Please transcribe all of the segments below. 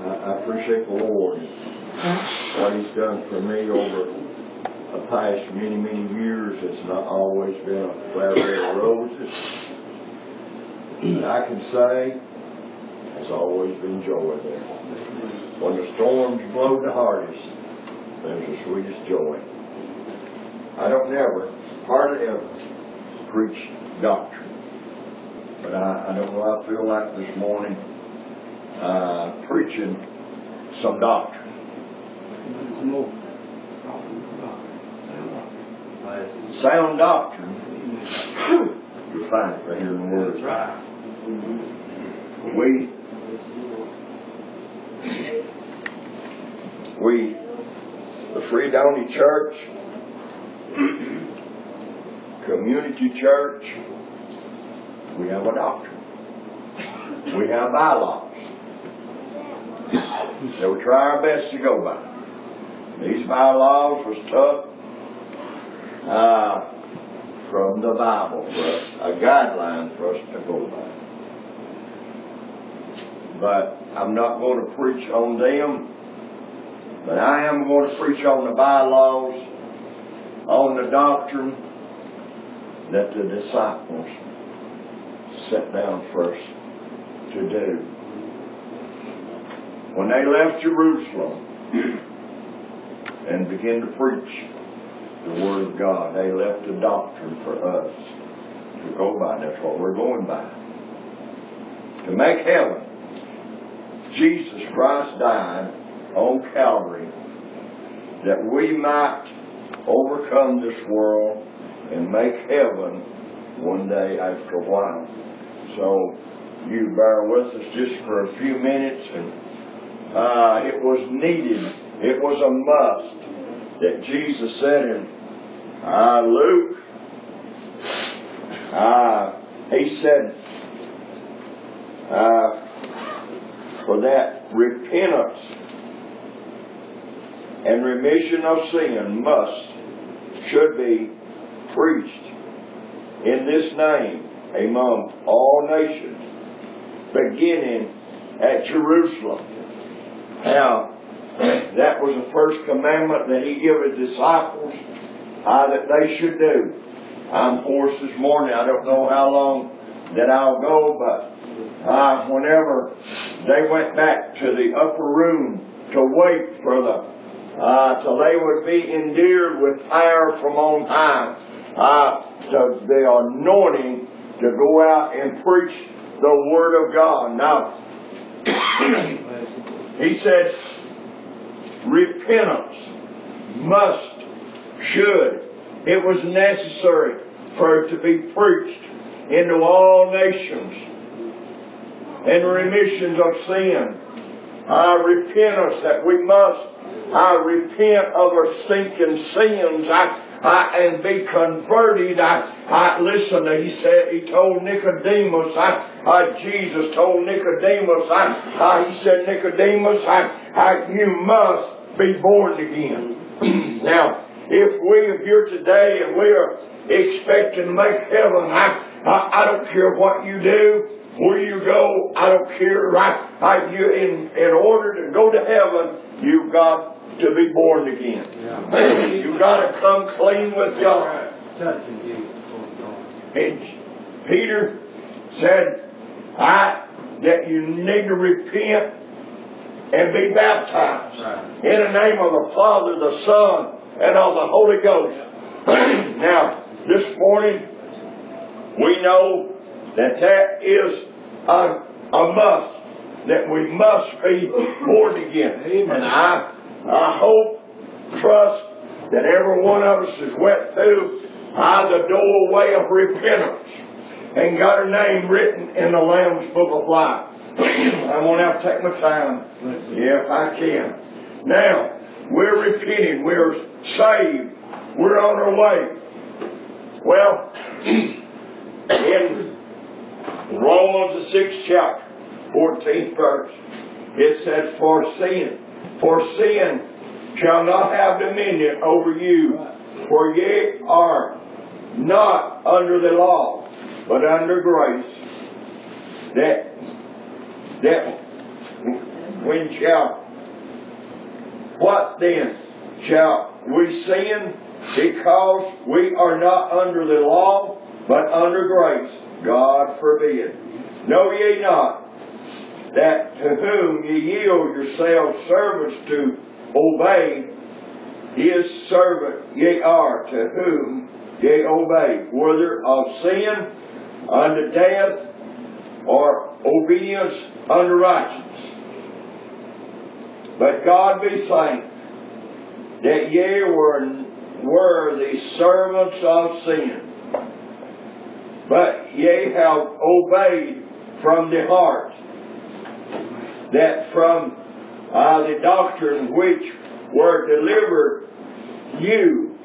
I appreciate the Lord and what He's done for me over the past many, many years. It's not always been a flower bed of roses. But I can say there's always been joy there. When the storms blow the hardest, there's the sweetest joy. I don't hardly ever preach doctrine. But I don't know, I feel like this morning preaching some doctrine. Sound doctrine. You'll find it right here in the Word. That's right. The Fredonia Church, Community Church, we have a doctrine. We have bylaws that we try our best to go by. These bylaws was took from the Bible for us, a guideline for us to go by. But I'm not going to preach on them, but I am going to preach on the bylaws, on the doctrine that the disciples set down first to do. When they left Jerusalem and began to preach the Word of God, they left a doctrine for us to go by. That's what we're going by. To make heaven, Jesus Christ died on Calvary that we might overcome this world and make heaven one day after a while. So you bear with us just for a few minutes, and it was needed. It was a must that Jesus said in Luke. He said for that repentance and remission of sin should be preached in this name among all nations, beginning at Jerusalem. Now, that was the first commandment that He gave His disciples that they should do. I'm hoarse this morning. I don't know how long that I'll go, but whenever they went back to the upper room to wait for till they would be endeared with fire from on high, to the anointing to go out and preach the Word of God. Now, He said, repentance should. It was necessary for it to be preached into all nations. And remissions of sin. Repentance that we must repent of our stinking sins and be converted. Listen, He told Nicodemus, Jesus told Nicodemus, He said, Nicodemus, you must be born again. Now, if we're here today and we are expecting to make heaven, I don't care what you do, where you go, I don't care. In order to go to heaven, you've got to be born again. Yeah. You've got to come clean with God. And Peter said that you need to repent and be baptized in the name of the Father, the Son, and of the Holy Ghost. Now, this morning, we know that is a must, that we must be born again. And I hope, trust, that every one of us has went through the doorway of repentance and got her name written in the Lamb's Book of Life. I won't have to take my time. Yeah, if I can. Now, we're repenting. We're saved. We're on our way. Well, in Romans the 6th chapter, 14th verse, it said, For sin shall not have dominion over you, for ye are not under the law, but under grace. That What then? Shall we sin because we are not under the law, but under grace? God forbid. Know ye not that to whom ye yield yourselves servants to obey, His servant ye are, to whom ye obey, whether of sin unto death, or obedience unto righteousness. But God be thanked that ye were the servants of sin, but ye have obeyed from the heart, that from the doctrine which were delivered you,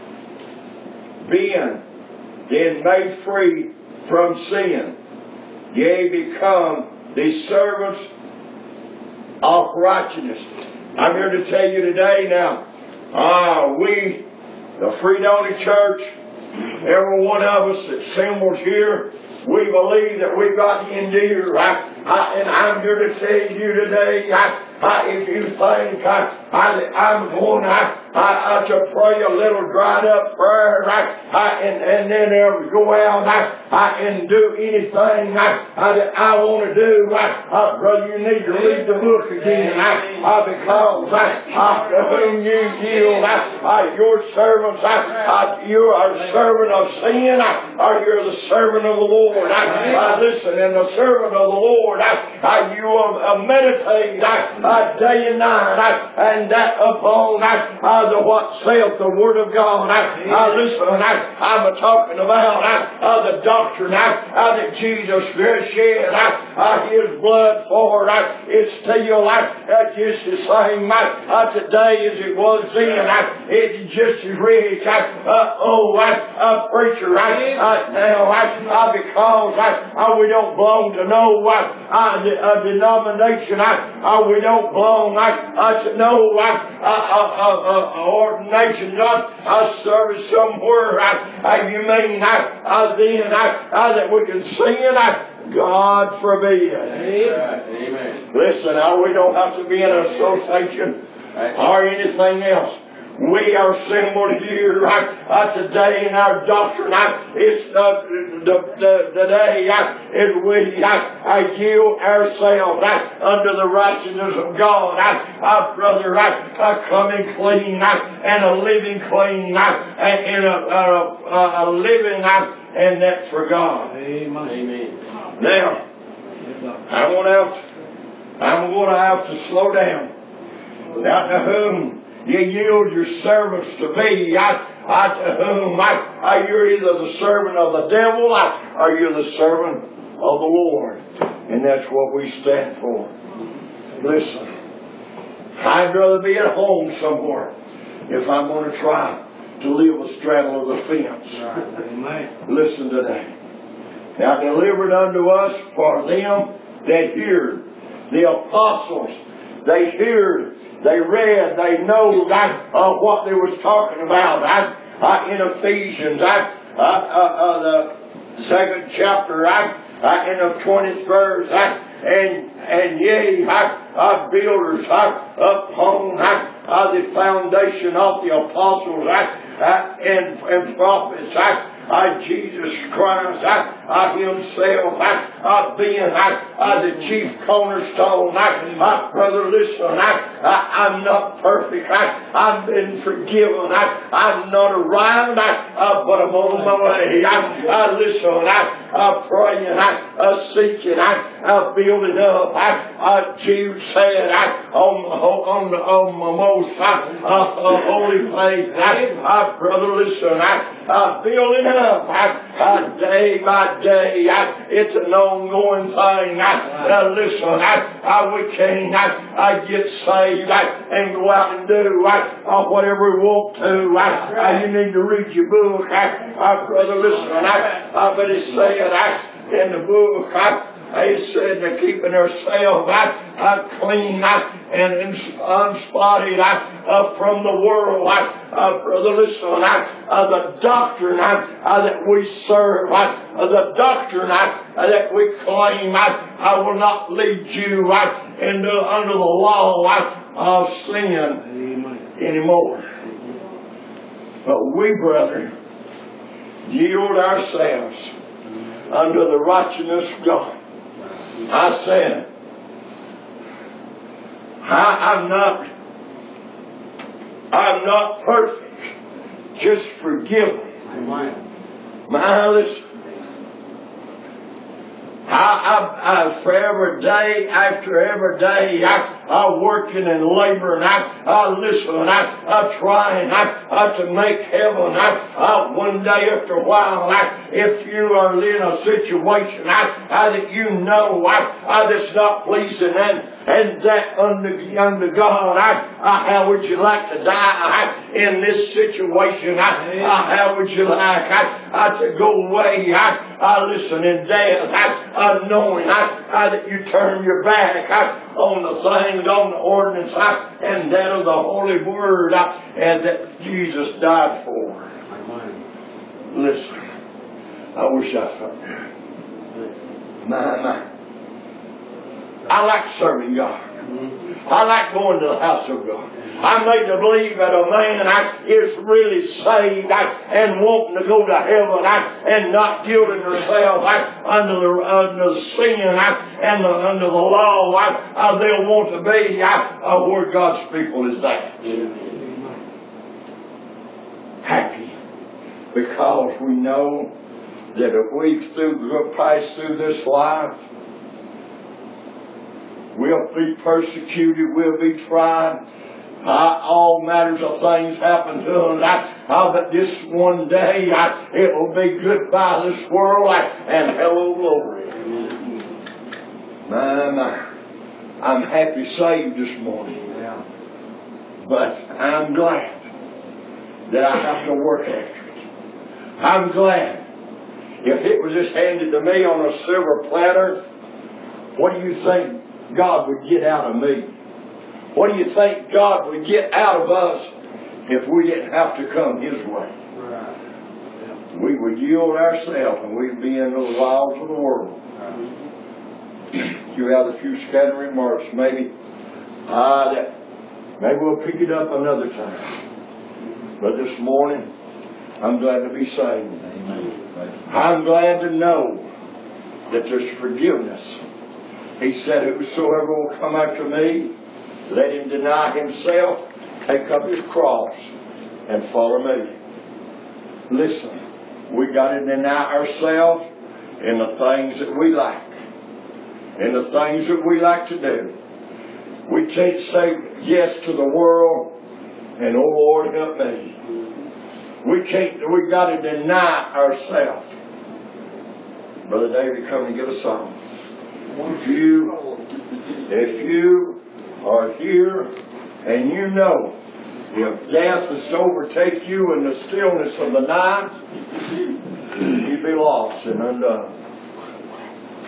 being then made free from sin, ye become the servants of righteousness. I'm here to tell you today now, we, the Free Donny Church, every one of us that assembles here, we believe that we've got the endear. And I'm here to tell you today, if you think that I'm going to pray a little dried up prayer, and then go out and do anything that I want to do, brother, you need to read the book again, because to whom you yield your servants, you are a servant of sin, or you're the servant of the Lord. Listen, and the servant of the Lord, you meditate day and night, and that upon what saith the Word of God. Listen, I'm talking about the doctrine that Jesus shed His blood for. It's still just the same today as it was then. It's just as rich. Preacher, now because we don't belong to no denomination. We don't belong to no ordination, not service somewhere. You mean then that we can sin? God forbid. Amen. Listen, we don't have to be in an association or anything else. We are assembled here today in our doctrine. It's the day as we yield ourselves under the righteousness of God. Brother, coming clean and a living clean and a living and that's for God. Amen. Now, I'm going to have to slow down. Now, to whom you yield your servants to me, to whom you're either the servant of the devil or you're the servant of the Lord. And that's what we stand for. Listen, I'd rather be at home somewhere if I'm going to try to live a straddle of the fence. Right. Listen today. Now delivered unto us for them that hear. The apostles, they heard, they read, they know what they was talking about. In Ephesians, the 2nd chapter, in the 20th verse, and ye, builders, upon the foundation of the apostles and prophets, Jesus Christ Himself being the chief cornerstone. Brother, listen, I'm not perfect. I've been forgiven. I'm not arrived, but I'm on my way. Listen, I'm praying, seeking, building up. Jude said, on the most holy faith, brother, listen, building up day by day. It's an ongoing thing. Listen, we can't get saved and go out and do whatever we want to. You need to read your book. Brother, listen, but it said in the book He said to keeping ourselves clean and unspotted from the world. Brother, listen, the doctrine that we serve, the doctrine that we claim, I will not lead you under the law of sin anymore. But we, brother, yield ourselves under the righteousness of God. I said, I'm not perfect, just forgiven. My, listen, I for every day after every day, I working and laboring. I listen. I trying to make heaven. One day after a while, if you are in a situation that you know that's not pleasing and that unto God, how would you like to die in this situation? How would you like to go away? Listen, in death, knowing that you turn your back on the things, on the ordinance, and that of the Holy Word, and that Jesus died for. Listen, I wish I felt that. My. I like serving God. I like going to the house of God. I'm made to believe that a man is really saved and wanting to go to heaven and not guilting herself under the sin and under the law. They'll want to be where God's people is at. Happy. Because we know that if we pass through this life, we'll be persecuted, we'll be tried. All matters of things happen to us. But this one day, it will be goodbye this world and hello glory. My. I'm happy saved this morning. But I'm glad that I have to work after it. I'm glad. If it was just handed to me on a silver platter, what do you think God would get out of me? What do you think God would get out of us if we didn't have to come His way? We would yield ourselves and we'd be in the laws of the world. You have a few scattered remarks, maybe we'll pick it up another time. But this morning, I'm glad to be saved. I'm glad to know that there's forgiveness. He said, whosoever will come after me, let him deny himself, take up his cross, and follow me. Listen, we got to deny ourselves in the things that we like. In the things that we like to do. We can't say yes to the world and, oh Lord, help me. We got to deny ourselves. Brother David, come and get a song. If you are here and you know if death is to overtake you in the stillness of the night, you'd be lost and undone.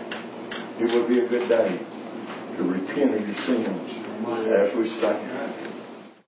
It would be a good day to repent of your sins as we stand.